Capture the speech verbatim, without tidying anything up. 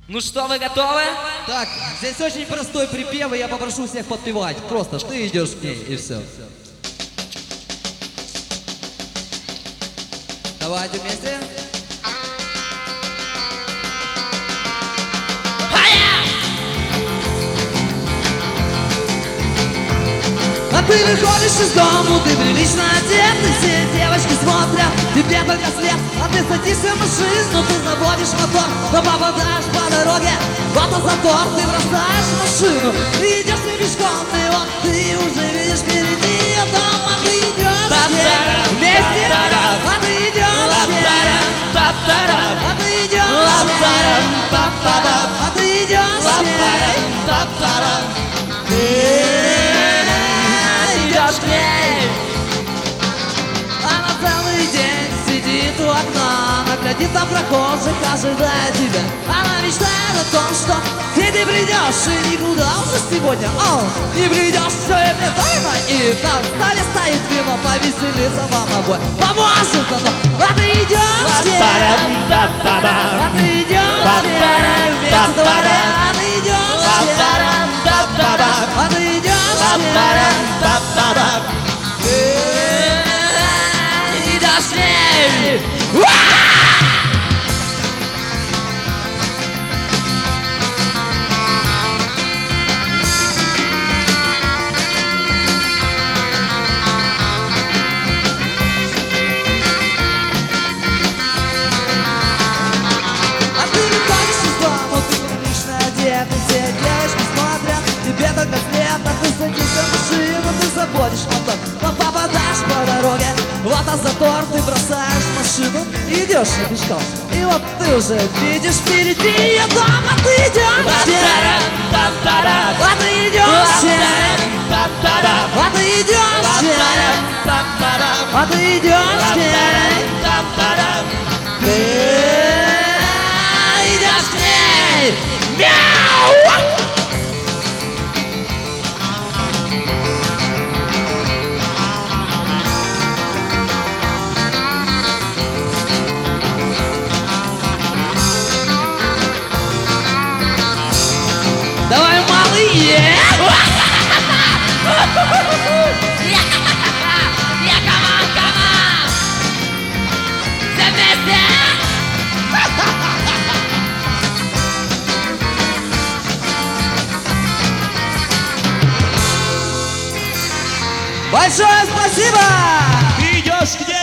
Ну что, вы готовы? Так, здесь очень простой припев, и я попрошу всех подпевать. Просто ты идешь к ней, и все. Давайте вместе. А ты выходишь из дома, ты прилично одет, и все девочки смотрят, тебе только след. А ты садишься в машину, ты заводишь мотор, но попадаешь по дороге в автозатор. Ты бросаешь машину, ты идешь не пешком, и вот ты уже видишь впереди ее дом. А ты идешь вместе, а ты идешь, а ты идешь, а ты идешь, Идешь к ней. Она целый день сидит у окна, она глядит на прохожих, ожидая тебя. Она мечтает о том, что ты не придешь и никуда уже сегодня, о, не придешь, все это тайна. И там в столе стоит вино, повеселиться вам обоим поможет оно. А ты идешь к ней, а ты идешь к ней, вместе дворе. А ты идешь к ней, а ты идешь к ней, Идешь к ней. тебе только след, а ты садишься в машину, ты заводишь мотор, но попадаешь по дороге в автозатор. Ты бросаешь машину и идешь не пешком, и вот ты уже видишь впереди ее дом. А ты идешь к ней, а ты идешь к ней, а ты идешь к ней, а ты идешь к ней, ты идешь к ней. Мяу! Давай, малые! Я команд, команд! Все вместе! Большое спасибо! Ты идешь к ней!